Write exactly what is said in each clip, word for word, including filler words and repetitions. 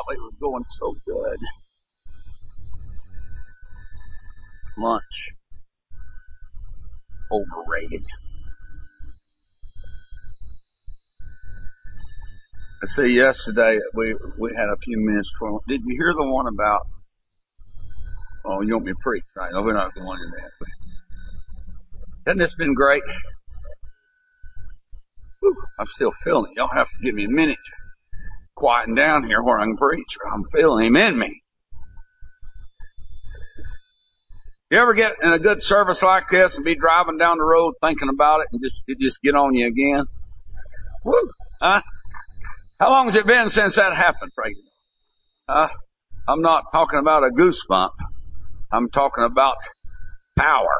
they were going so good. Lunch. Overrated. I see yesterday we we had a few minutes for. Did you hear the one about? Oh, you want me to preach, right? No, we're not going into that. But hasn't this been great? Whew, I'm still feeling it. Y'all have to give me a minute to quieten down here where I can preach. I'm feeling him in me. You ever get in a good service like this and be driving down the road thinking about it and just it just get on you again? Woo! Huh? How long has it been since that happened, Frank? Uh, I'm not talking about a goosebump. I'm talking about power.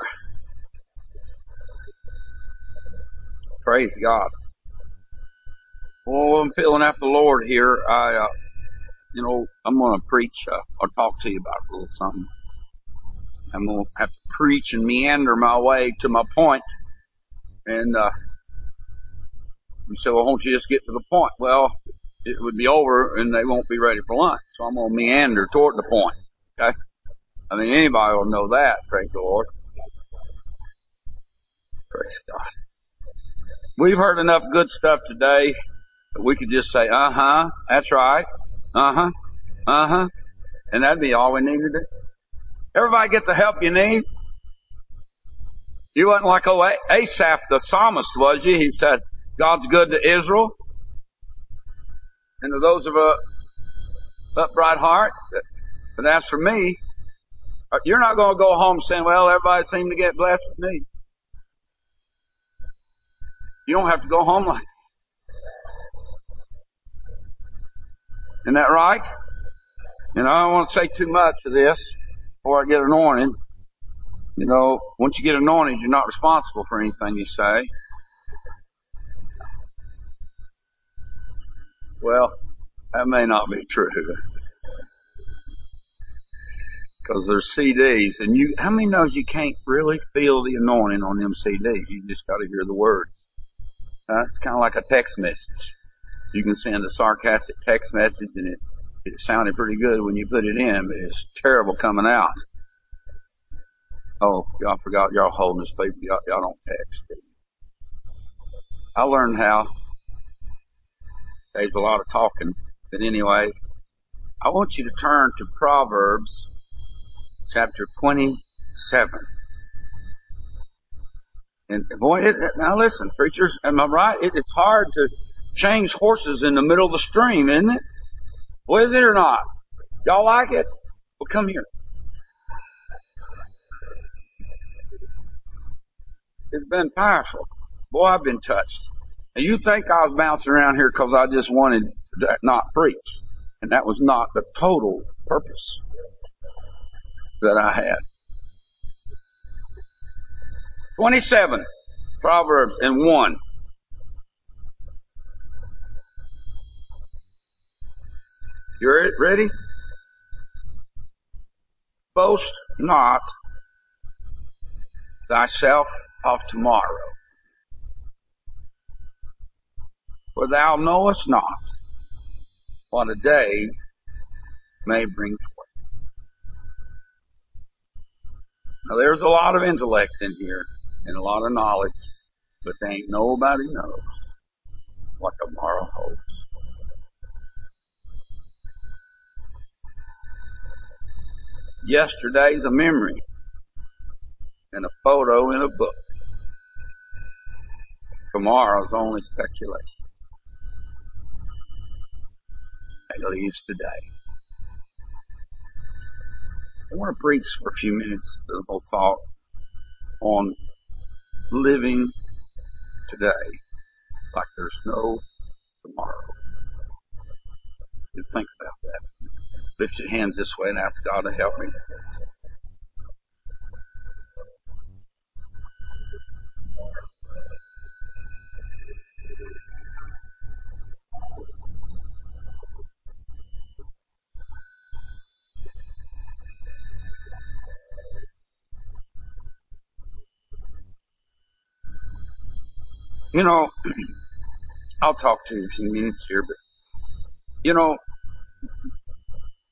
Praise God. Oh, I'm feeling after the Lord here. I, uh, you know, I'm going to preach uh, or talk to you about a little something. I'm going to have to preach and meander my way to my point. And, uh, you say, well, won't you just get to the point? Well, it would be over and they won't be ready for lunch. So I'm going to meander toward the point. Okay? I mean, anybody will know that. Praise the Lord. Praise God. We've heard enough good stuff today that we could just say, uh-huh, that's right. Uh-huh, uh-huh. And that'd be all we need to do. Everybody get the help you need? You wasn't like old Asaph the psalmist, was you? He said, God's good to Israel and to those of a upright heart. But as for me, you're not going to go home saying, well, everybody seemed to get blessed with me. You don't have to go home like that. Isn't that right? And I don't want to say too much of this before I get anointed. You know, once you get anointed, you're not responsible for anything you say. Well, that may not be true. Because there's C Ds, and you, how many knows you can't really feel the anointing on them C Ds? You just got to hear the word. Uh, it's kind of like a text message. You can send a sarcastic text message, and it, it sounded pretty good when you put it in, but it's terrible coming out. Oh, y'all forgot y'all holding this paper. Y'all, y'all don't text. I learned how. There's a lot of talking. But anyway, I want you to turn to Proverbs chapter twenty-seven. And boy, it, now listen, preachers, am I right? It, it's hard to change horses in the middle of the stream, isn't it? Well, is it or not? Y'all like it? Well, come here. It's been powerful. Boy, I've been touched. And you think I was bouncing around here because I just wanted to not preach. And that was not the total purpose that I had. twenty-seven, Proverbs, and one. You ready? Boast not thyself of tomorrow, for thou knowest not what a day may bring forth. Now there's a lot of intellect in here and a lot of knowledge, but there ain't nobody knows what tomorrow holds. Yesterday's a memory and a photo in a book. Tomorrow's only speculation. At least today. I want to preach for a few minutes a little thought on living today like there's no tomorrow. You think about that. Lift your hands this way and ask God to help me. You know, I'll talk to you in a few minutes here, but, you know,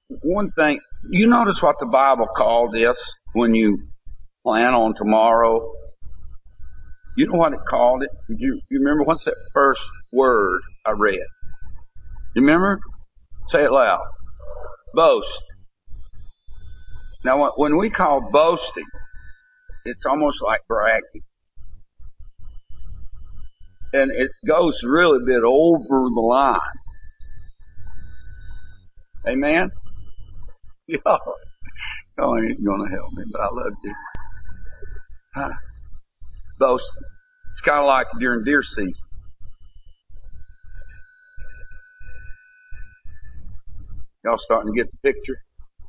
one thing, you notice what the Bible called this when you plan on tomorrow? You know what it called it? Did you, you remember? What's that first word I read? You remember? Say it loud. Boast. Now, when we call boasting, it's almost like bragging. And it goes really a bit over the line. Amen? Y'all, y'all ain't going to help me, but I love you. Huh? Boasting. It's kind of like during deer season. Y'all starting to get the picture?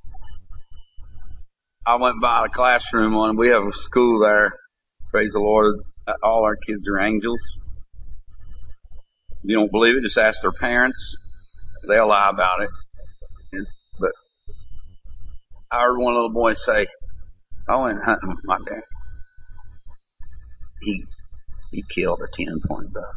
I went by the classroom on, we have a school there. Praise the Lord. All our kids are angels. If you don't believe it, just ask their parents. They'll lie about it. And, but I heard one little boy say, I went hunting with my dad. He, he killed a ten-point buck.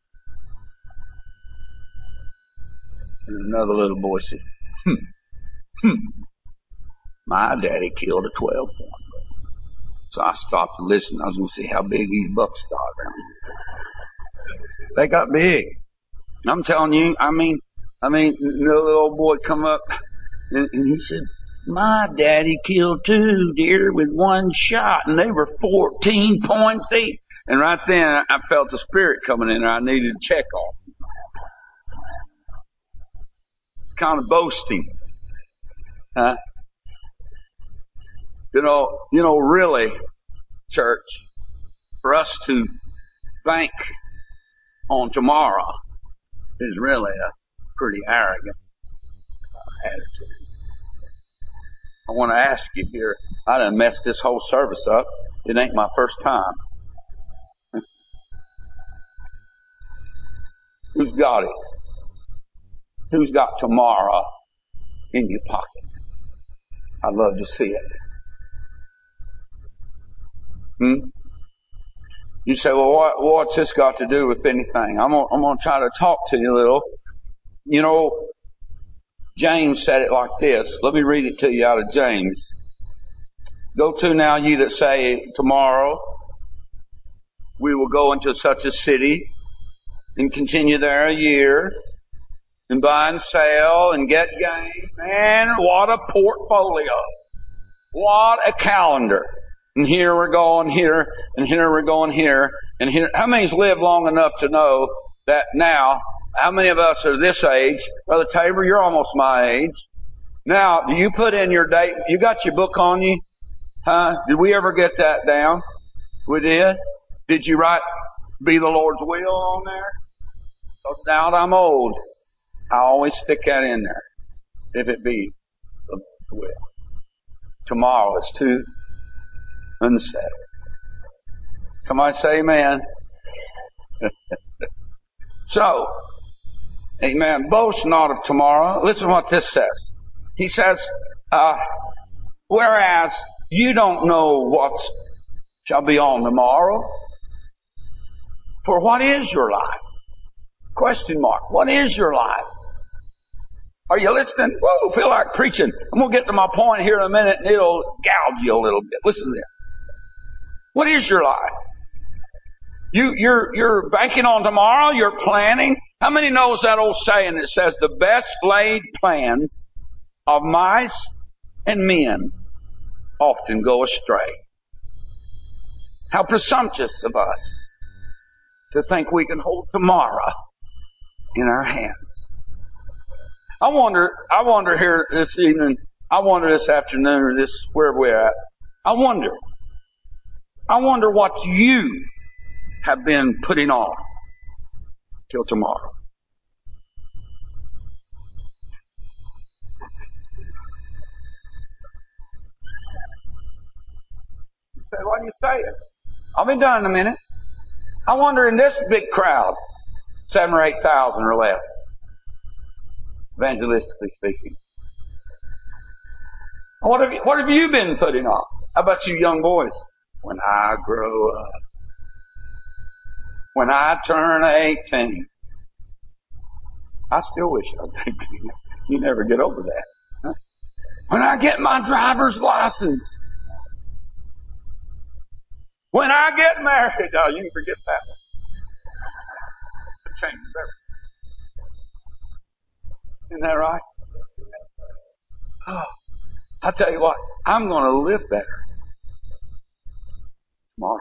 And another little boy said, hmm, hmm. My daddy killed a twelve-point buck. So I stopped and listened. I was going to see how big these bucks got around. They got big. I'm telling you, I mean, I mean, the little old boy come up and, and he said, my daddy killed two deer with one shot and they were fourteen point feet. And right then I felt the spirit coming in and I needed to check on him. It's kind of boasting. Huh? You know, you know, really, church, for us to bank on tomorrow is really a pretty arrogant uh, attitude. I want to ask you here, I done messed this whole service up. It ain't my first time. Who's got it? Who's got tomorrow in your pocket? I'd love to see it. Hmm? You say, well, what, what's this got to do with anything? I'm gonna, I'm gonna try to talk to you a little. You know, James said it like this. Let me read it to you out of James. Go to now ye that say, tomorrow we will go into such a city and continue there a year and buy and sell and get gain. Man, what a portfolio. What a calendar. And here we're going here, and here we're going here, and here. How many's lived long enough to know that now, how many of us are this age? Brother Tabor, you're almost my age. Now, do you put in your date? You got your book on you? Huh? Did we ever get that down? We did? Did you write, be the Lord's will on there? So now that I'm old, I always stick that in there. If it be the Lord's will. Tomorrow is too unsettled. Somebody say amen. So, amen. Boast not of tomorrow. Listen to what this says. He says, uh, whereas you don't know what shall be on tomorrow. For what is your life? Question mark. What is your life? Are you listening? Whoa, feel like preaching. I'm going to get to my point here in a minute and it'll gouge you a little bit. Listen to this. What is your life? You, you're, you're banking on tomorrow. You're planning. How many knows that old saying that says the best laid plans of mice and men often go astray? How presumptuous of us to think we can hold tomorrow in our hands. I wonder, I wonder here this evening, I wonder this afternoon or this, where we're at, I wonder, I wonder what you have been putting off till tomorrow. You say, why do you say it? I'll be done in a minute. I wonder in this big crowd, seven or eight thousand or less, evangelistically speaking. What have you, what have you been putting off? How about you young boys? When I grow up. When I turn eighteen. I still wish I was eighteen. You never get over that. Huh? When I get my driver's license. When I get married. Oh, you can forget that one. It changes everything. Isn't that right? Oh, I tell you what, I'm going to live better tomorrow.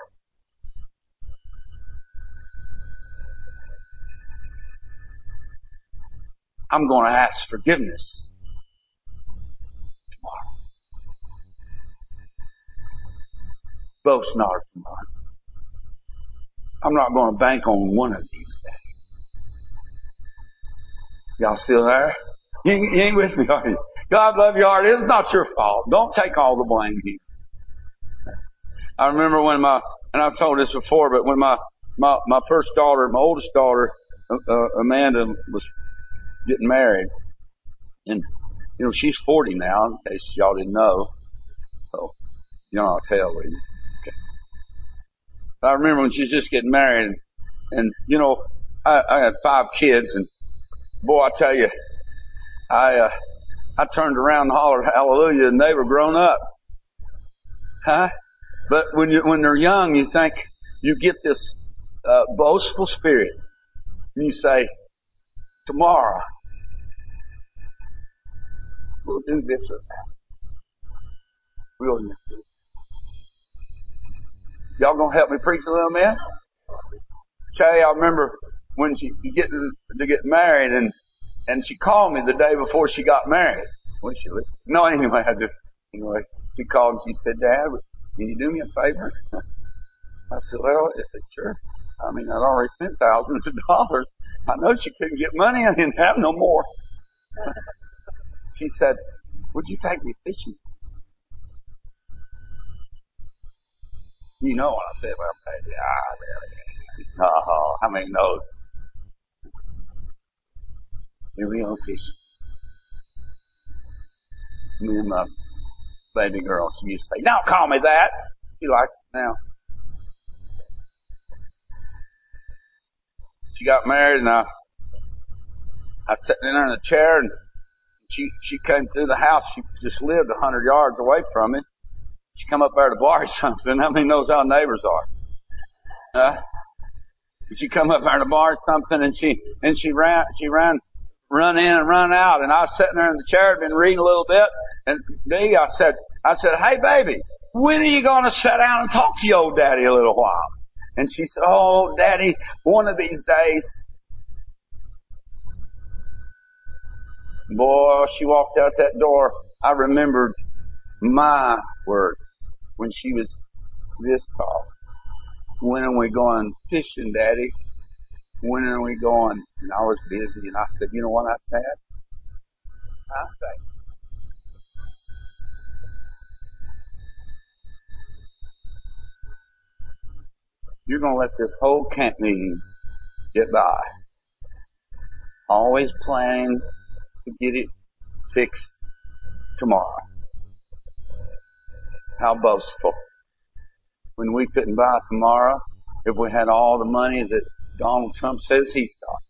I'm going to ask forgiveness tomorrow. Boast not tomorrow. I'm not going to bank on one of these days. Y'all still there? You ain't, you ain't with me, are you? God love your heart. It's not your fault. Don't take all the blame here. I remember when my, and I've told this before, but when my, my, my first daughter, my oldest daughter, uh, Amanda, was getting married. And, you know, she's forty now, in case y'all didn't know. So, you know, I'll tell you. Okay. I remember when she was just getting married, and, and you know, I, I had five kids, and boy, I tell you, I, uh, I turned around and hollered hallelujah, and they were grown up. Huh? But when you, when they're young, you think you get this, uh, boastful spirit. And you say, tomorrow, we'll do this or that. We'll do this. Y'all gonna help me preach a little bit? Shay, I remember when she get to, to get married, and and she called me the day before she got married. Well, she was, no, anyway, I just, anyway, she called and she said, Dad, can you do me a favor? I said, well, sure. I mean, I'd already spent thousands of dollars. I know she couldn't get money. I didn't have no more. She said, would you take me fishing? You know what I said, well, baby, ah, really? Oh, how many knows? Here we go fishing. Me and my baby girl, she used to say, don't call me that. She likes it now. She got married, and I, I sat in there in a chair, and she, she came through the house. She just lived a hundred yards away from me. She come up there to borrow something. How many knows how neighbors are? Uh, she come up there to borrow something, and she, and she ran, she ran, run in and run out. And I was sitting there in the chair, I'd been reading a little bit, and me, I said, I said, hey baby, when are you going to sit down and talk to your old daddy a little while? And she said, oh, Daddy, one of these days. Boy, she walked out that door. I remembered my word when she was this tall. When are we going fishing, Daddy? When are we going? And I was busy, and I said, you know what I said? I said, you're going to let this whole camp meeting get by. Always planning to get it fixed tomorrow. How boastful. When we couldn't buy tomorrow, if we had all the money that Donald Trump says he's got.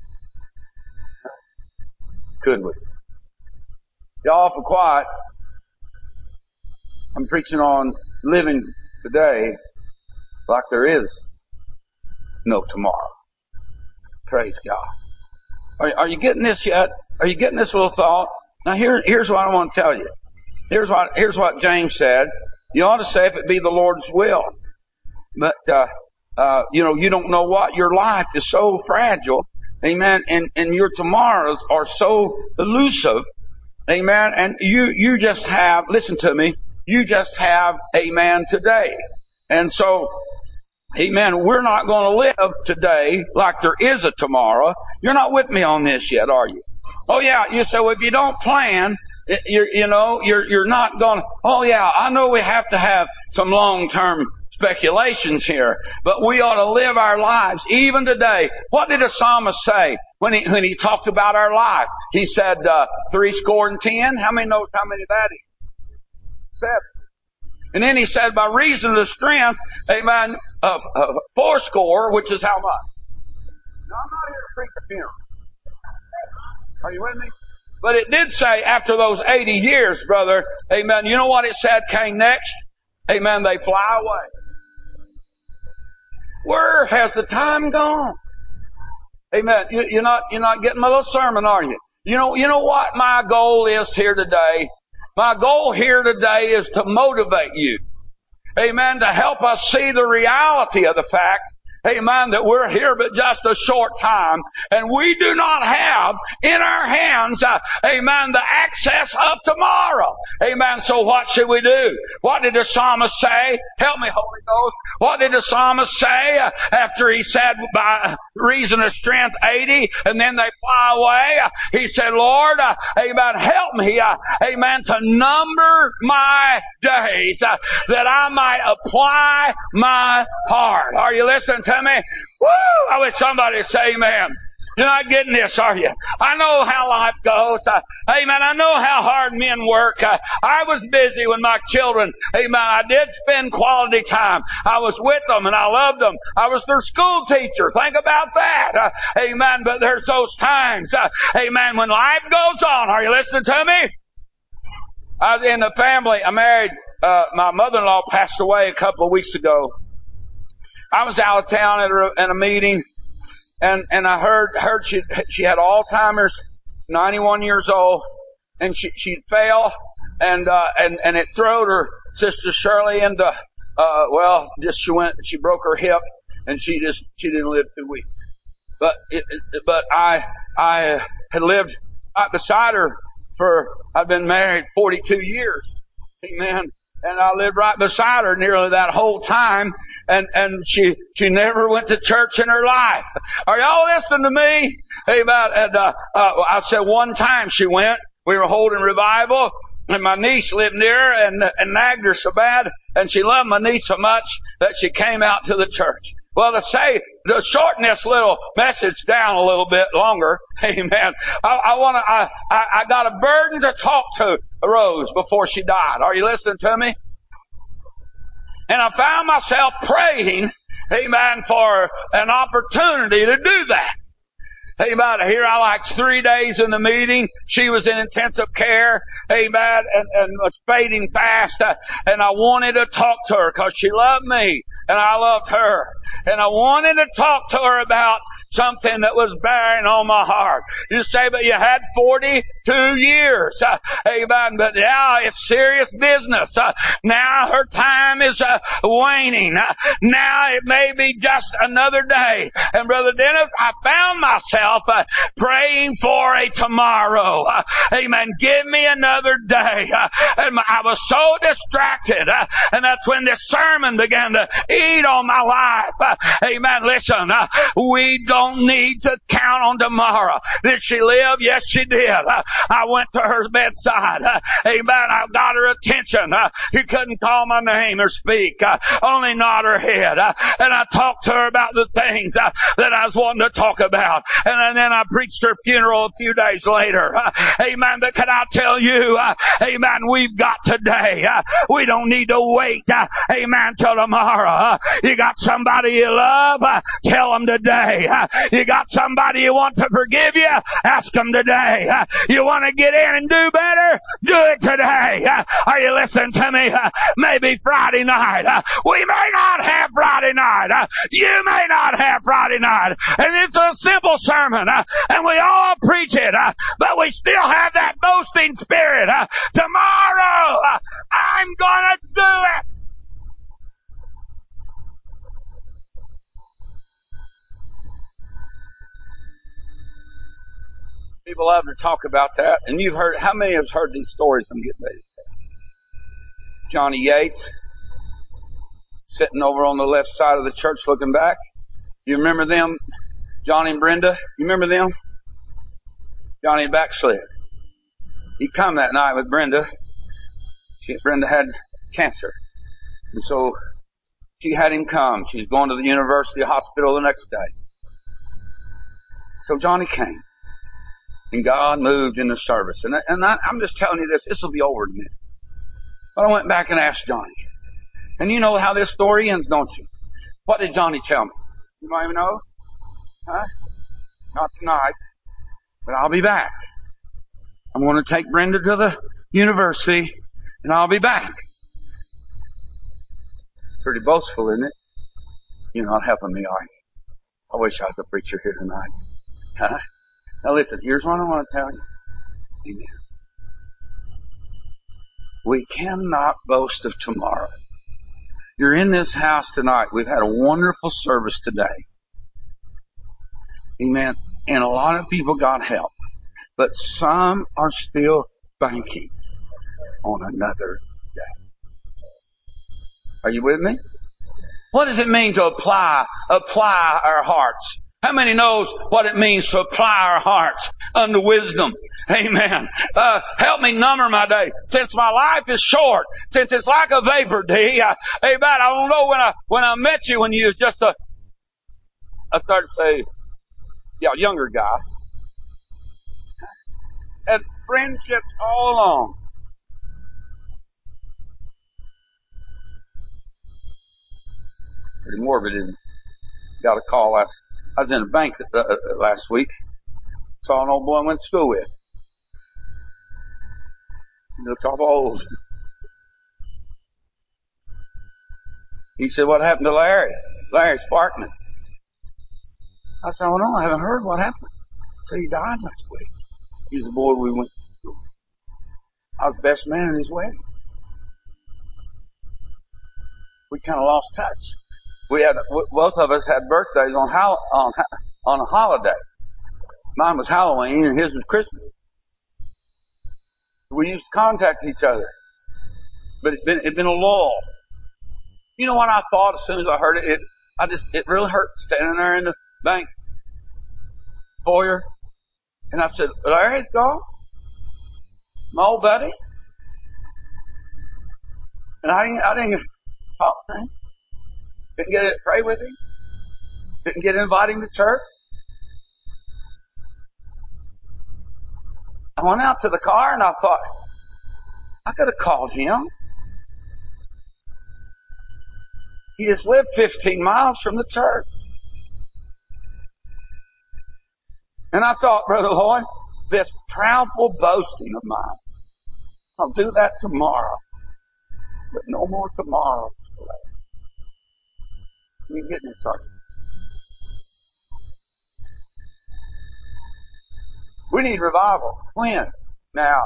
Could we? Y'all awful quiet. I'm preaching on living today like there is no tomorrow. Praise God. Are, are you getting this yet? Are you getting this little thought? Now here, here's what I want to tell you. Here's what, here's what James said. You ought to say if it be the Lord's will. But, uh, uh, you know, you don't know what. Your life is so fragile. Amen. And, and your tomorrows are so elusive. Amen. And you, you just have, listen to me, you just have, amen, today. And so, amen, we're not going to live today like there is a tomorrow. You're not with me on this yet, are you? Oh yeah, you say, well, if you don't plan, you're, you know, you're, you're not going to, oh yeah, I know we have to have some long-term speculations here, but we ought to live our lives even today. What did the psalmist say when he, when he talked about our life? He said, uh, three score and ten. How many knows how many that is? Seven. And then he said, by reason of the strength, amen, of, of four score, which is how much? No, I'm not here to preach a funeral. Are you with me? But it did say after those eighty years, brother, amen, you know what it said came next? Amen, they fly away. Where has the time gone? Amen. You, you're not, you're not getting my little sermon, are you? You know, you know what my goal is here today? My goal here today is to motivate you. Amen. To help us see the reality of the fact, amen, that we're here but just a short time, and we do not have in our hands, uh, amen, the access of tomorrow. Amen. So what should we do? What did the psalmist say? Help me, Holy Ghost. What did the psalmist say uh, after he said by reason of strength eighty and then they fly away? Uh, he said, Lord, uh, amen, help me, uh, amen, to number my days uh, that I might apply my heart. Are you listening to me? Woo! I wish somebody would say amen. You're not getting this, are you? I know how life goes. Uh, amen. I know how hard men work. Uh, I was busy with my children. Amen. I did spend quality time. I was with them and I loved them. I was their school teacher. Think about that. Uh, amen. But there's those times, uh, amen, when life goes on. Are you listening to me? I was in the family. I married, uh, my mother-in-law passed away a couple of weeks ago. I was out of town at a, at a meeting, and, and I heard, heard she, she had Alzheimer's, ninety-one years old, and she, she fell, and, uh, and, and it threw her sister Shirley into, uh, well, just she went, she broke her hip, and she just, she didn't live two weeks. But, it, it, but I, I had lived right beside her for, I've been married forty-two years. Amen. And I lived right beside her nearly that whole time. And, and she, she never went to church in her life. Are y'all listening to me? Amen. And, uh, uh, I said one time she went, we were holding revival, and my niece lived near and, and nagged her so bad, and she loved my niece so much that she came out to the church. Well, to say, to shorten this little message down a little bit longer, amen, I, I want to, I, I, I got a burden to talk to Rose before she died. Are you listening to me? And I found myself praying, amen, for an opportunity to do that. Amen. Here I like three days in the meeting. She was in intensive care, amen, and, and was fading fast. Uh, and I wanted to talk to her because she loved me and I loved her. And I wanted to talk to her about something that was bearing on my heart. You say, but you had forty-two years. Uh, amen. But now it's serious business. Uh, now her time is uh, waning. Uh, now it may be just another day. And Brother Dennis, I found myself uh, praying for a tomorrow. Uh, amen. Give me another day. Uh, and I was so distracted. Uh, and that's when this sermon began to eat on my life. Uh, amen. Listen, uh, we don't Don't need to count on tomorrow. Did she live? Yes, she did. Uh, I went to her bedside. Uh, amen. I got her attention. Uh, he couldn't call my name or speak. Uh, only nod her head. Uh, and I talked to her about the things uh, that I was wanting to talk about. And, and then I preached her funeral a few days later. Uh, amen. But can I tell you, uh, amen, we've got today. Uh, we don't need to wait, uh, amen, till tomorrow. Uh, you got somebody you love? Uh, tell them today. Uh, You got somebody you want to forgive you? Ask them today. Uh, you want to get in and do better? Do it today. Uh, are you listening to me? Uh, maybe Friday night. Uh, we may not have Friday night. Uh, you may not have Friday night. And it's a simple sermon. Uh, and we all preach it. Uh, but we still have that boasting spirit. Uh, tomorrow, uh, I'm gonna do it. People love to talk about that, and you've heard, how many have heard these stories I'm getting ready to tell? Johnny Yates, sitting over on the left side of the church looking back. You remember them? Johnny and Brenda? You remember them? Johnny backslid. He come that night with Brenda. She, Brenda had cancer. And so she had him come. She's going to the university hospital the next day. So Johnny came. And God moved in the service. And, I, and I, I'm just telling you this. This will be over in a minute. But I went back and asked Johnny. And you know how this story ends, don't you? What did Johnny tell me? You might even know? Huh? Not tonight. But I'll be back. I'm I'm going to take Brenda to the university and I'll be back. Pretty boastful, isn't it? You're not helping me, are you? I wish I was a preacher here tonight. Huh? Now listen, here's what I want to tell you. Amen. We cannot boast of tomorrow. You're in this house tonight. We've had a wonderful service today. Amen. And a lot of people got help. But some are still banking on another day. Are you with me? What does it mean to apply, apply our hearts? How many knows what it means to apply our hearts unto wisdom? Amen. Uh, help me number my day. Since my life is short, since it's like a vapor, D. I, amen. I don't know when I, when I met you, when you was just a, I started to say, yeah, younger guy. Had friendships all along. Pretty morbid, isn't it? Got a call last, I was in a bank uh, uh, last week. Saw an old boy I went to school with. He looked awful old. He said, what happened to Larry? Larry Sparkman. I said, oh no, I haven't heard what happened. So he died last week. He was the boy we went to school. I was the best man in his wedding. We kind of lost touch. We had, both of us had birthdays on, on, on a holiday. Mine was Halloween and his was Christmas. We used to contact each other. But it's been, it's been a lull. You know what I thought as soon as I heard it? It, I just, it really hurt standing there in the bank foyer. And I said, Larry's gone? My old buddy? And I didn't, I didn't get to talk to him. Didn't get to pray with him. Didn't get to invite him to church. I went out to the car and I thought, I could have called him. He just lived fifteen miles from the church. And I thought, Brother Lloyd, this proudful boasting of mine, I'll do that tomorrow. But no more tomorrow. You getting it, Sergeant? We need revival. When? Now.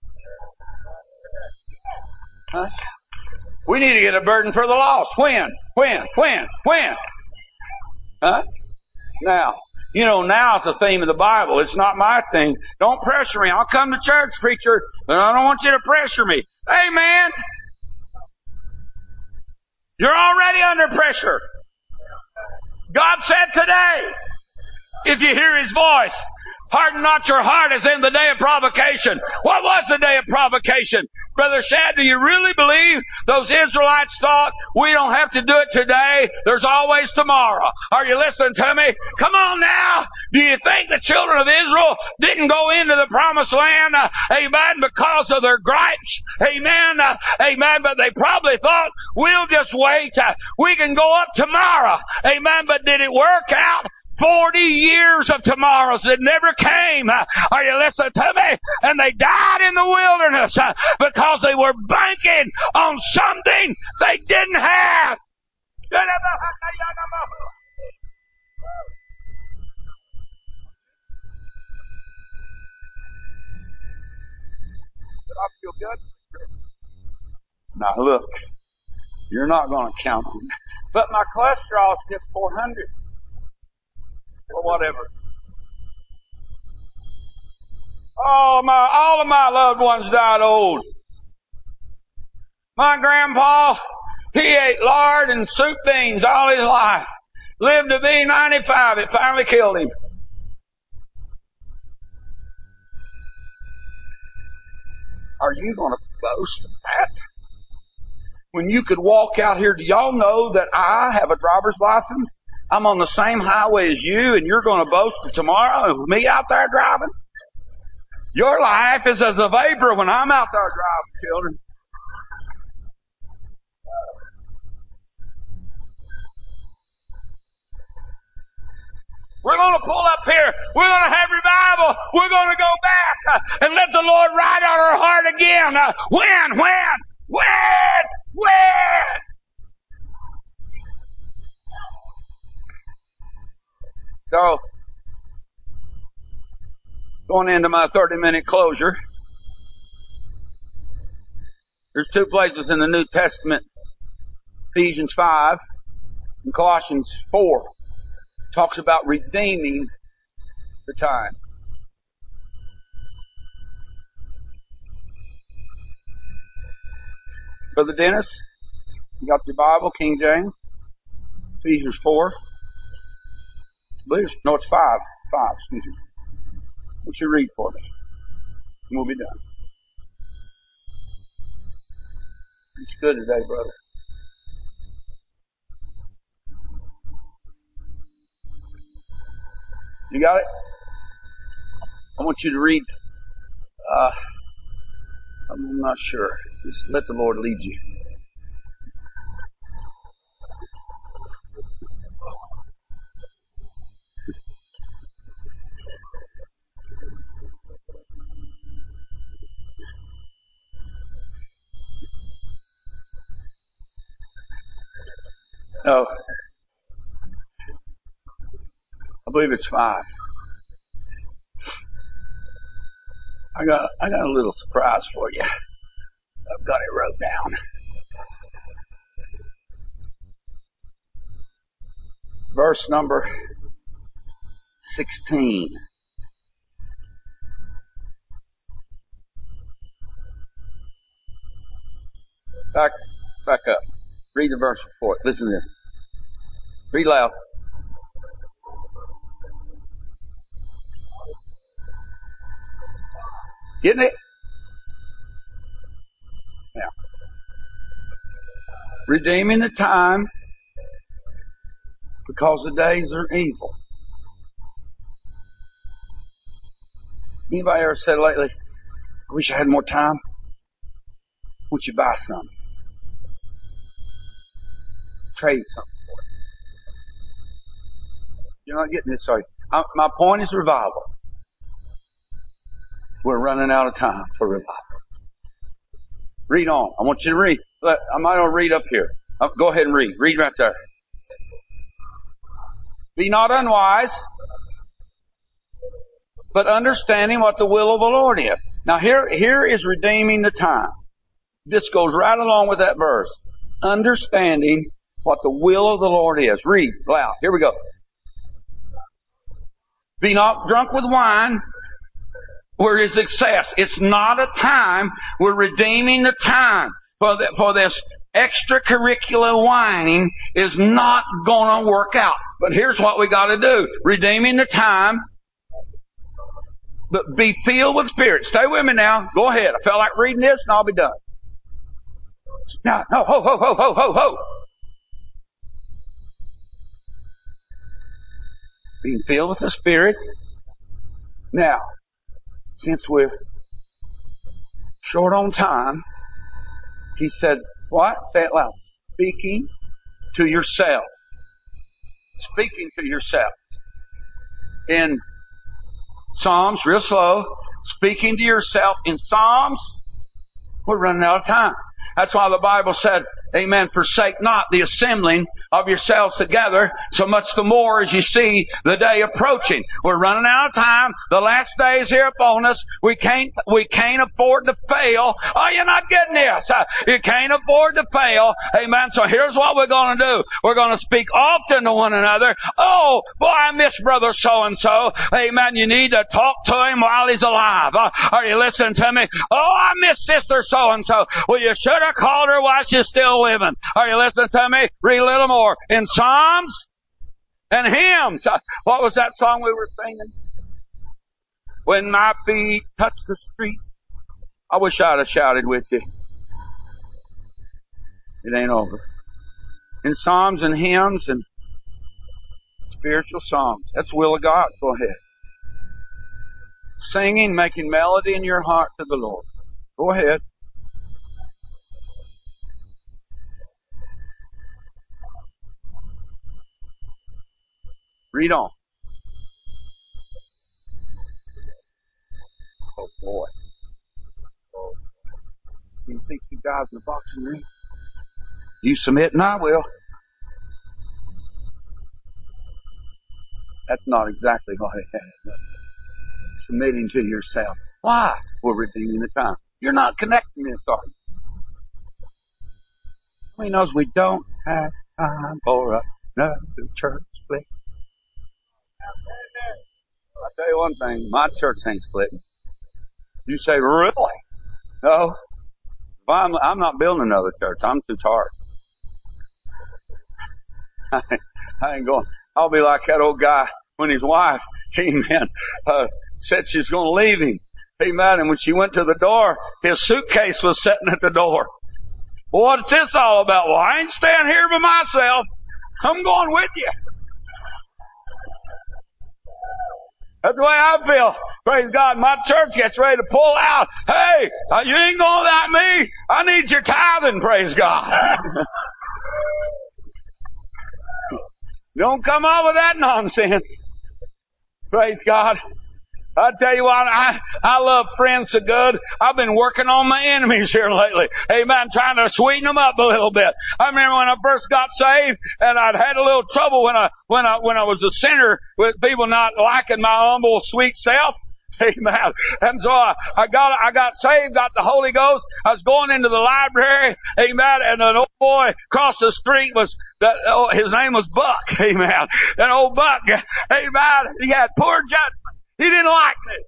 Huh? We need to get a burden for the lost. When? When? When? When? Huh? Now. You know, now it's the theme of the Bible. It's not my thing. Don't pressure me. I'll come to church, preacher, but I don't want you to pressure me. Hey, man. You're already under pressure. God said today, if you hear His voice, harden not your heart as in the day of provocation. What was the day of provocation? Brother Shad, do you really believe those Israelites thought we don't have to do it today? There's always tomorrow. Are you listening to me? Come on now. Do you think the children of Israel didn't go into the promised land, uh, amen, because of their gripes? Amen. Uh, amen. But they probably thought, we'll just wait. Uh, we can go up tomorrow. Amen. But did it work out? Forty years of tomorrows that never came. Uh, are you listening to me? And they died in the wilderness uh, because they were banking on something they didn't have. Did I feel good? Now look, you're not going to count on me. But my cholesterol is just four hundred. Or whatever. Oh my, all of my loved ones died old. My grandpa, he ate lard and soup beans all his life. Lived to be ninety-five. It finally killed him. Are you going to boast of that? When you could walk out here, do y'all know that I have a driver's license? I'm on the same highway as you, and you're going to boast of tomorrow with me out there driving? Your life is as a vapor when I'm out there driving, children. We're going to pull up here. We're going to have revival. We're going to go back. uh, and let the Lord write on our heart again. Uh, when, when, when, when. So, going into my thirty minute closure, there's two places in the New Testament, Ephesians five and Colossians four, talks about redeeming the time. Brother Dennis, you got your Bible, King James, Ephesians four. I believe it's, no, it's five. Five, excuse me. Won't you read for me? And we'll be done. It's good today, brother. You got it? I want you to read. Uh, I'm not sure. Just let the Lord lead you. No. I believe it's five. I got I got a little surprise for you. I've got it wrote down. Verse number sixteen. Back back up. Read the verse before it. Listen to this. Read loud. Getting it? Now, redeeming the time because the days are evil. Anybody ever said lately, I wish I had more time? Won't you buy some? Trade something for it. You're not getting this, sorry. I, my point is revival. We're running out of time for revival. Read on. I want you to read. Look, I'm not going to read up here. Uh, go ahead and read. Read right there. Be not unwise, but understanding what the will of the Lord is. Now here, here is redeeming the time. This goes right along with that verse. Understanding what the will of the Lord is. Read loud. Here we go. Be not drunk with wine, where is excess. It's not a time. We're redeeming the time. For, the, for this extracurricular whining is not going to work out. But here's what we got to do. Redeeming the time. But be filled with Spirit. Stay with me now. Go ahead. I felt like reading this and I'll be done. Now, no, ho, ho, ho, ho, ho, ho. Being filled with the Spirit. Now, since we're short on time, he said, what? Say it loud. Speaking to yourself. Speaking to yourself. In Psalms, real slow, speaking to yourself in Psalms, we're running out of time. That's why the Bible said, amen, forsake not the assembling of yourselves together, so much the more as you see the day approaching. We're running out of time. The last day is here upon us. We can't, we can't afford to fail. Oh, you're not getting this. Uh, you can't afford to fail. Amen. So here's what we're going to do. We're going to speak often to one another. Oh, boy, I miss brother so-and-so. Amen. You need to talk to him while he's alive. Uh, are you listening to me? Oh, I miss sister so-and-so. Well, you should have called her while she's still living. Are you listening to me? Read a little more. In Psalms and hymns. What was that song we were singing? When my feet touch the street. I wish I'd have shouted with you. It ain't over. In Psalms and hymns and spiritual songs. That's the will of God. Go ahead. Singing, making melody in your heart to the Lord. Go ahead. Read on. Oh boy. guys in the boxing ring. You submit and I will. That's not exactly what it has. Submitting to yourself. Why? We're redeeming the time. You're not connecting this, are you? He knows we don't have time for another church split. I'll tell you one thing, my church ain't splitting. You say, really? No. If I'm, I'm not building another church. I'm too tired. I, I ain't going. I'll be like that old guy when his wife, amen, uh, said she's going to leave him. Amen. And when she went to the door, his suitcase was sitting at the door. Well, what's this all about? Well, I ain't staying here by myself. I'm going with you. That's the way I feel. Praise God. My church gets ready to pull out. Hey, you ain't going without me. I need your tithing. Praise God. Don't come on with that nonsense. Praise God. I tell you what, I, I love friends so good. I've been working on my enemies here lately. Amen. Trying to sweeten them up a little bit. I remember when I first got saved and I'd had a little trouble when I, when I, when I was a sinner with people not liking my humble, sweet self. Amen. And so I, I got, I got saved, got the Holy Ghost. I was going into the library. Amen. And an old boy across the street was, that, oh, his name was Buck. Amen. That old Buck. Amen. He had poor judgment. He didn't like me.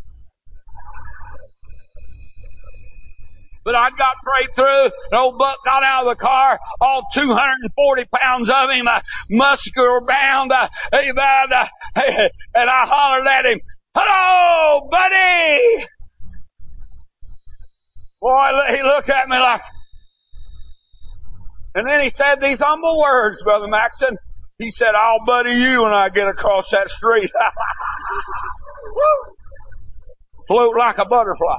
But I got prayed through. And old Buck got out of the car, all two hundred forty pounds of him, uh, muscular bound. Uh, amen. Uh, and I hollered at him, "Hello, buddy!" Boy, he looked at me like, and then he said these humble words, Brother Maxson. He said, "I'll buddy you when I get across that street." Woo! Float like a butterfly.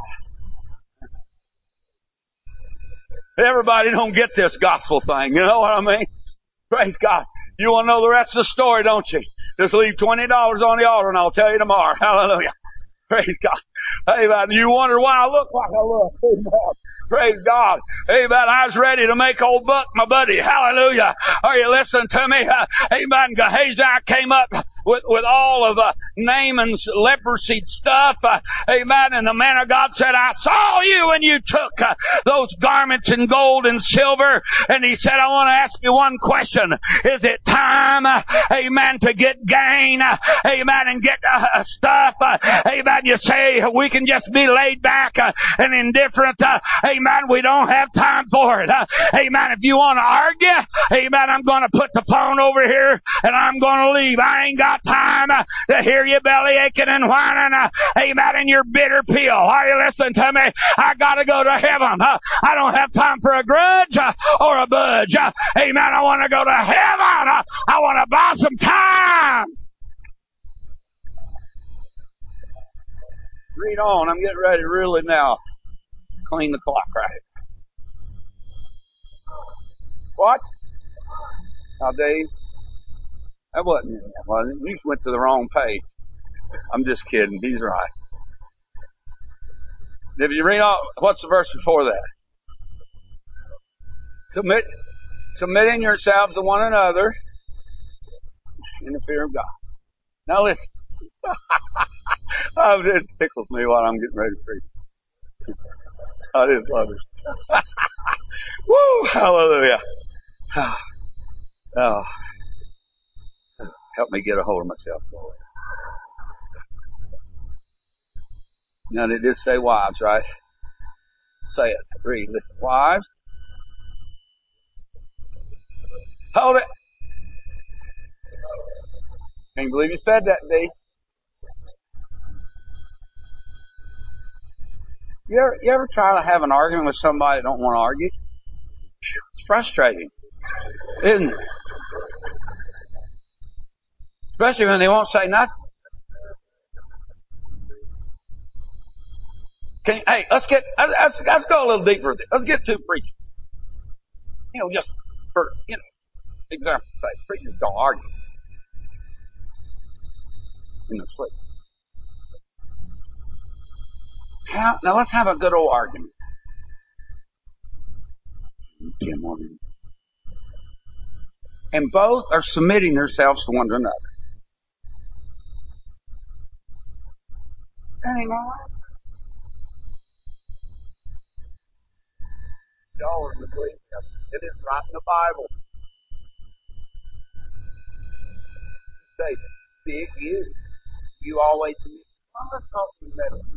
Everybody don't get this gospel thing. You know what I mean? Praise God. You want to know the rest of the story, don't you? Just leave twenty dollars on the altar and I'll tell you tomorrow. Hallelujah. Praise God. Amen. You wonder why I look like I look. Amen. Praise God. Amen. I was ready to make old Buck my buddy. Hallelujah. Are you listening to me? Uh, amen. Gehazi came up with, with all of uh, Naaman's leprosy stuff. Uh, amen. And the man of God said, "I saw you when you took uh, those garments in gold and silver." And he said, "I want to ask you one question. Is it time, uh, amen, to get gain, uh, amen, and get uh, stuff? Uh, amen. You say we can just be laid back uh, and indifferent. Uh, amen. We don't have time for it. Uh, amen. If you want to argue, amen, I'm going to put the phone over here and I'm going to leave. I ain't got time uh, to hear you belly aching and whining, uh, amen, and your bitter peel. Are you listening to me? I got to go to heaven. Uh, I don't have time for a grudge uh, or a budge. Uh, amen. I want to go to heaven. Uh, I want to buy some time. Read on. I'm getting ready really now. Clean the clock right. What? Now, Dave, that wasn't it, was it? You went to the wrong page. I'm just kidding. He's right. If you read on, what's the verse before that? Submit, submitting yourselves to one another in the fear of God. Now listen. Oh, it tickles me while I'm getting ready to preach. I just love it. Woo! Hallelujah. Oh, help me get a hold of myself, Lord. Now, it did say wives, right? Say it. Read. Listen. Wives. Hold it. Can't believe you said that, D. You ever, you ever try to have an argument with somebody that don't want to argue? It's frustrating, isn't it? Especially when they won't say nothing. Can you, hey, let's get, let's, let's go a little deeper. Let's get to preachers. You know, just for, you know, example's sake, preachers don't argue in their sleep. How, now let's have a good old argument. Him on it. And both are submitting themselves to one another. Anymore. Y'all are in the belief. It is right in the Bible. Say, big you. You always submit. I'm not talking about it.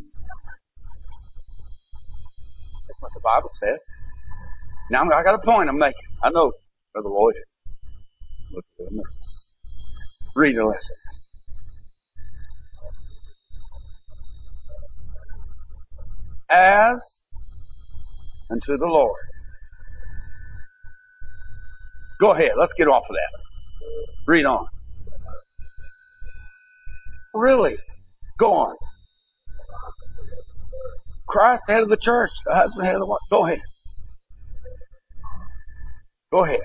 That's what the Bible says. Now I got a point I'm making. I know, Brother Lloyd. Look at the notes. Read the lesson. As unto the Lord. Go ahead. Let's get off of that. Read on. Really? Go on. Christ, the head of the church. The husband, head of the wife. Go ahead. Go ahead.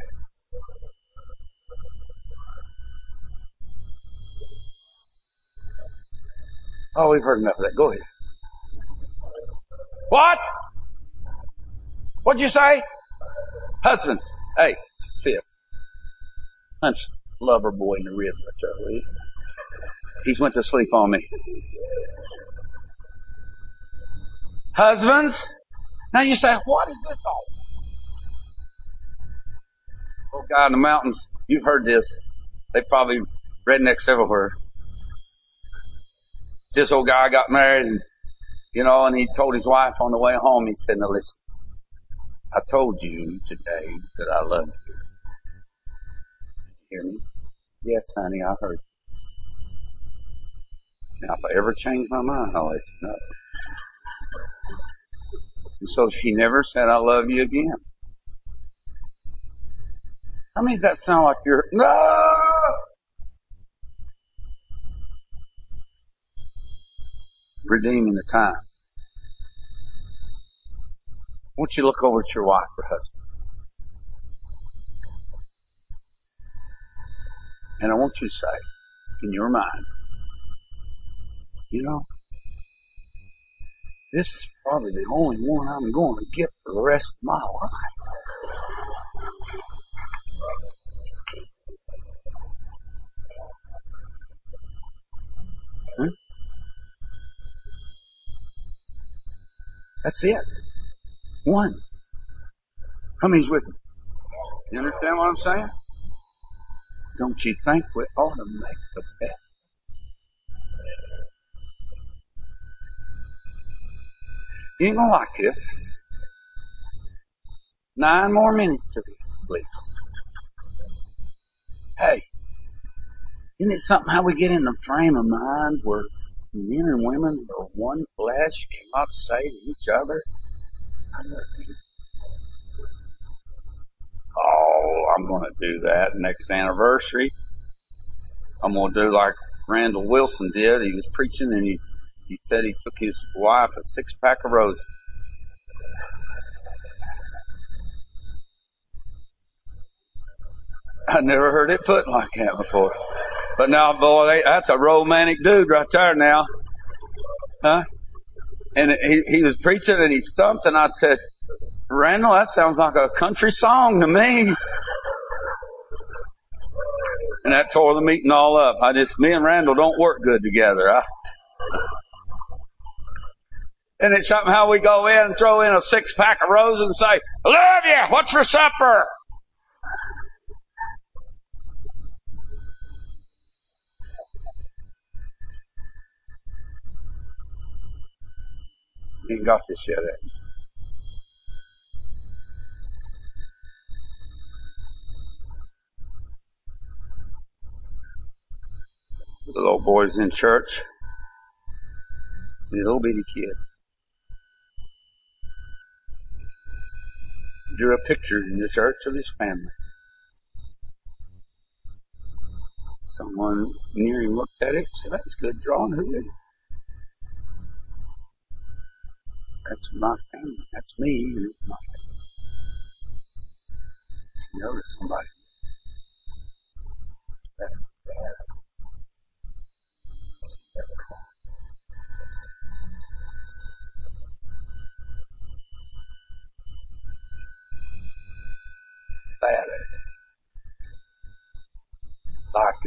Oh, we've heard enough of that. Go ahead. What? What'd you say? Husbands. Hey, sis. Punch lover boy in the ribs right there, will you? He's went to sleep on me. Husbands. Now you say, what is this all? Oh, God in the mountains. You've heard this. They probably rednecks everywhere. This old guy got married and, you know, and he told his wife on the way home, he said, now listen, I told you today that I love you. You hear me? Yes, honey, I heard you. Now, if I ever change my mind, I'll let you know. And so she never said, I love you again. How many does that sound like you're, no! Redeeming the time. I want you to look over at your wife or husband. And I want you to say, in your mind, you know, this is probably the only one I'm going to get for the rest of my life. Hmm? That's it. One. How many's with me? You understand what I'm saying? Don't you think we ought to make the best? You ain't gonna like this. Nine more minutes of this, please. Hey, isn't it something how we get in the frame of mind where men and women are one flesh, cannot say to each other, I love you. Oh, I'm going to do that next anniversary. I'm going to do like Randall Wilson did. He was preaching and he, he said he took his wife a six pack of roses. I never heard it put like that before. But now, boy, they, that's a romantic dude right there now. Huh? And he, he was preaching and he stumped and I said, Randall, that sounds like a country song to me. And that tore the meeting all up. I just, me and Randall don't work good together. I, and it's something how we go in and throw in a six pack of roses and say, I love you. What's for supper? You ain't got this yet, eh? The little boy's in church. The little bitty kid. Drew a picture in the church of his family. Someone near him looked at it and said, that's good drawing. Who is it? That's my family. That's me and it's my family. Just notice somebody. That's bad.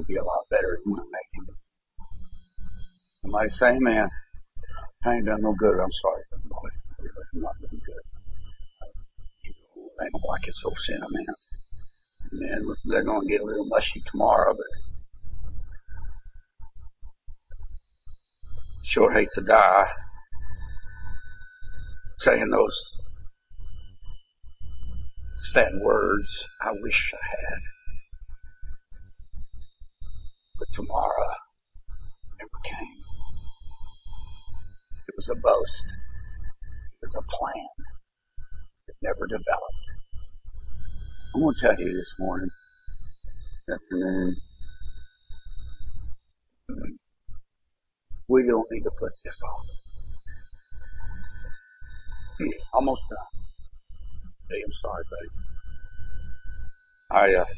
to be a lot better than I'm making. Somebody say, man, I ain't done no good. I'm sorry, boy. I'm not doing good. They don't like it so sentimental. Man, they're going to get a little mushy tomorrow, but sure hate to die saying those sad words. I wish I had. But tomorrow never came. It was a boast. It was a plan. It never developed. I'm going to tell you this morning, afternoon, we don't need to put this off. Almost done. Hey, I'm sorry, buddy. I, uh,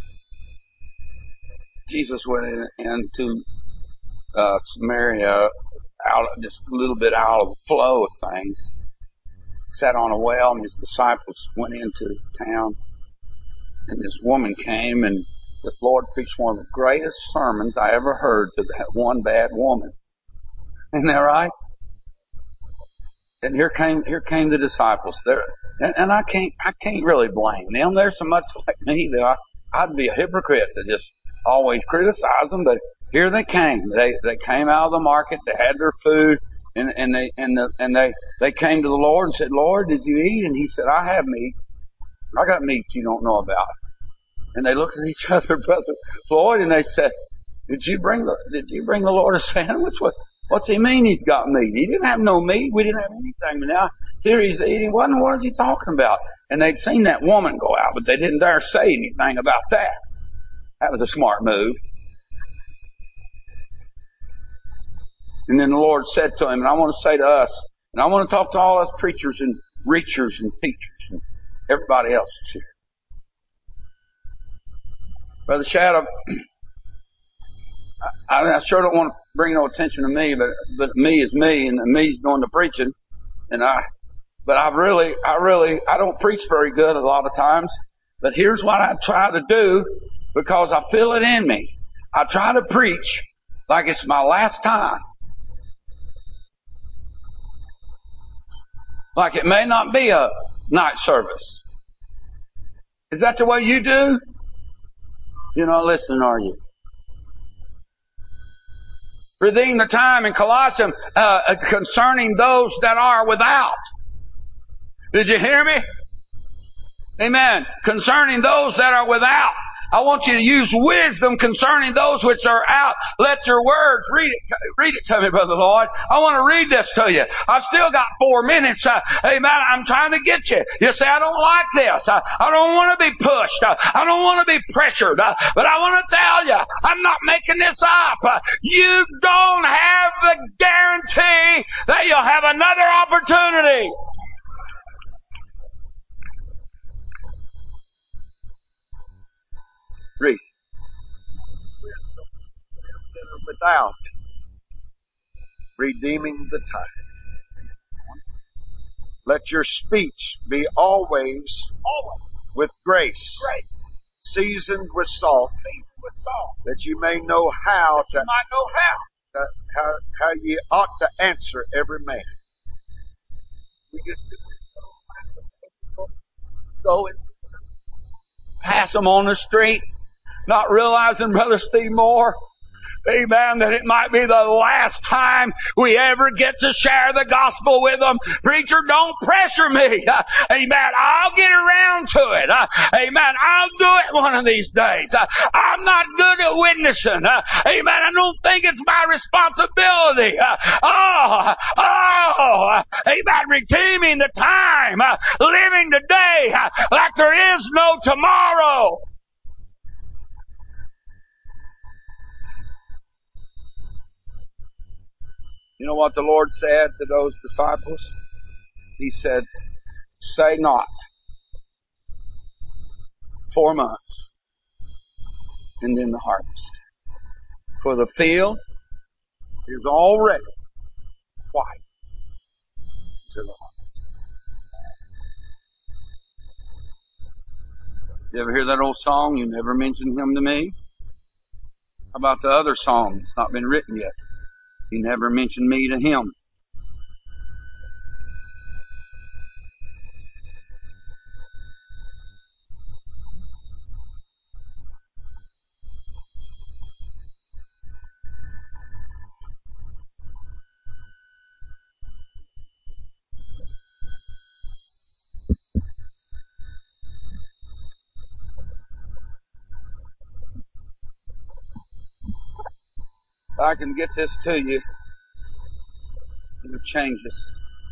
Jesus went in, into uh, Samaria, out just a little bit out of the flow of things. Sat on a well, and his disciples went into town. And this woman came, and the Lord preached one of the greatest sermons I ever heard to that one bad woman. Isn't that right? And here came here came the disciples. There, and, and I can't I can't really blame them. They're so much like me that I, I'd be a hypocrite to just always criticize them. But here they came. They they came out of the market. They had their food, and and they and the, and they they came to the Lord and said, "Lord, did you eat?" And he said, "I have meat. I got meat you don't know about." And they looked at each other, Brother Floyd, and they said, "Did you bring the Did you bring the Lord a sandwich? What What's he mean? He's got meat? He didn't have no meat. We didn't have anything. But now here he's eating. What in the world is he talking about?" And they'd seen that woman go out, but they didn't dare say anything about that. That was a smart move. And then the Lord said to him, and I want to say to us, and I want to talk to all us preachers and reachers and teachers and everybody else that's here. Brother Shadow, I, I sure don't want to bring no attention to me, but but me is me, and me's doing the preaching, and I. But I really, I really, I don't preach very good a lot of times. But here's what I try to do, because I feel it in me. I try to preach like it's my last time, like it may not be a night service. Is that the way you do? You're not listening, are you? Redeem the time in Colossians uh, concerning those that are without. Did you hear me? Amen. Concerning those that are without. I want you to use wisdom concerning those which are out. Let your words, read it, read it to me, Brother Lloyd. I want to read this to you. I've still got four minutes. Uh, amen. I'm trying to get you. You say, I don't like this. I, I don't want to be pushed. I, I don't want to be pressured. Uh, but I want to tell you, I'm not making this up. Uh, you don't have the guarantee that you'll have another opportunity. Read. Without redeeming the time. Let your speech be always, always with grace, grace, seasoned with salt, seasoned with salt, that you may know how to, you might know how, that, how, how ye ought to answer every man. We just go and pass them on the street, not realizing, Brother Steve Moore, amen, that it might be the last time we ever get to share the gospel with them. Preacher, don't pressure me. Uh, amen. I'll get around to it. Uh, amen. I'll do it one of these days. Uh, I'm not good at witnessing. Uh, amen. I don't think it's my responsibility. Uh, oh, oh, uh, amen. Redeeming the time. Uh, living today uh, like there is no tomorrow. You know what the Lord said to those disciples? He said, say not. Four months. And then the harvest. For the field is already white to the harvest. You ever hear that old song, You Never Mention Him to Me? How about the other song? It's not been written yet. He never mentioned me to him. If I can get this to you, it'll change us.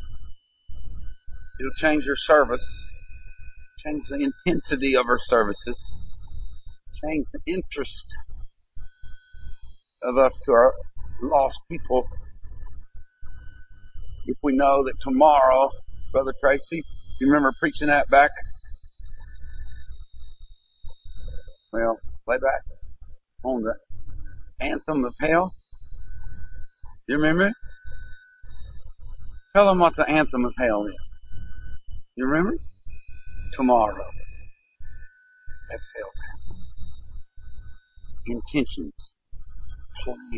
It'll change your service, change the intensity of our services, change the interest of us to our lost people. If we know that tomorrow, Brother Tracy, you remember preaching that back? Well, way back on the Anthem of Hell. You remember it? Tell them what the Anthem of Hell is. You remember? Tomorrow. That's hell's anthem. Intentions. Plan.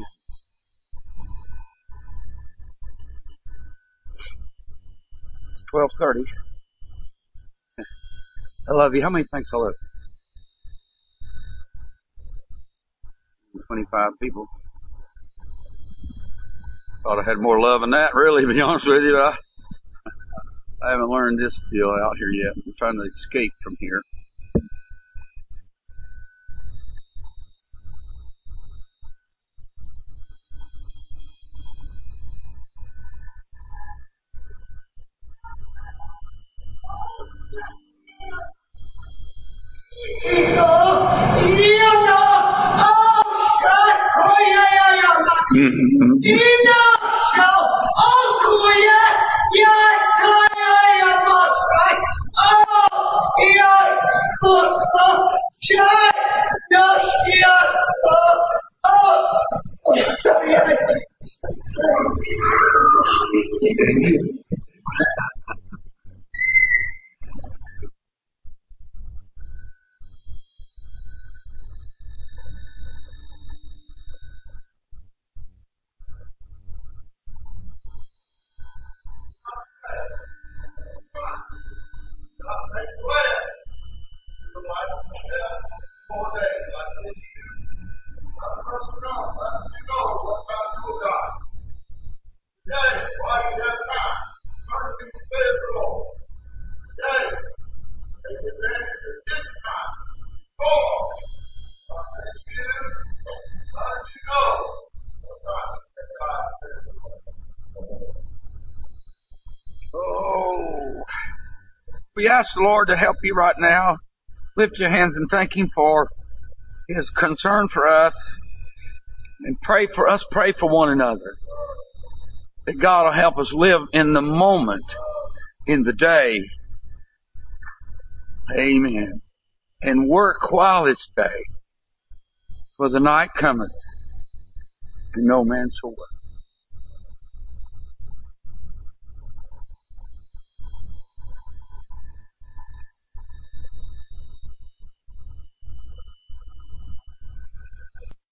It's twelve thirty. I love you. How many thanks I love you? twenty-five people. Thought I had more love than that, really, to be honest with you. I, I haven't learned this deal out here yet. I'm trying to escape from here. We ask the Lord to help you right now. Lift your hands and thank Him for His concern for us. And pray for us, pray for one another. That God will help us live in the moment, in the day. Amen. And work while it's day. For the night cometh, and no man shall work.